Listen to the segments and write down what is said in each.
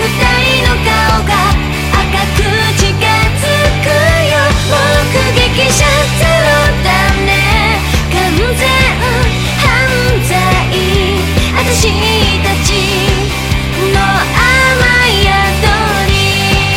人の顔が赤く近づくよ。目撃者ゼロだね、完全犯罪。私たちの雨宿り。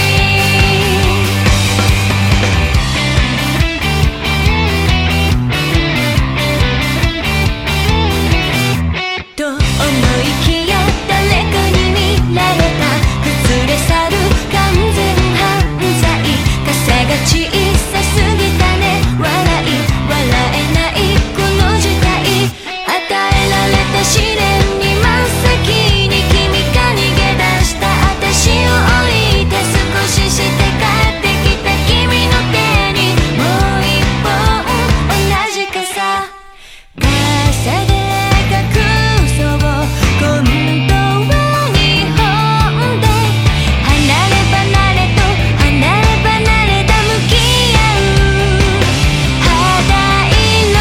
と思いきや誰かに見られた、崩れ去る完全犯罪。風が小さすぎたね、笑えないこの事態。与えられた試練に真っ先に君が逃げ出した。私を置いて少しして帰ってきた君の手にもう一本同じ傘。傘で隠そう今度は日本で、離れ離れと離れ離れだ向き合う肌色。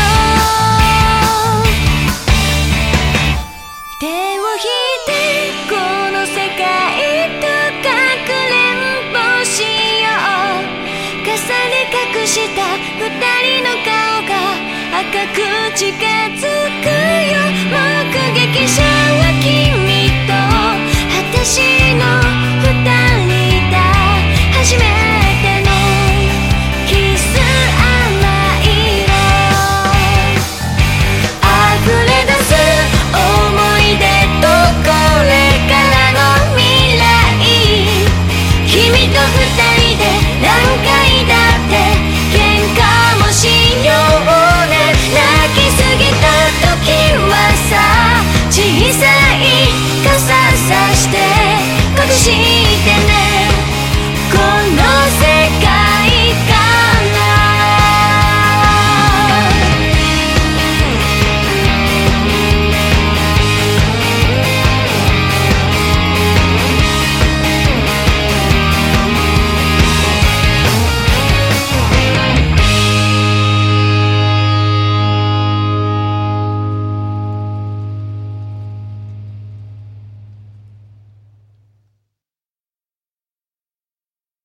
手を引いてこの世界とかくれんぼしよう。傘で隠した二人の顔が赤く近づくよ。目撃者は君と私の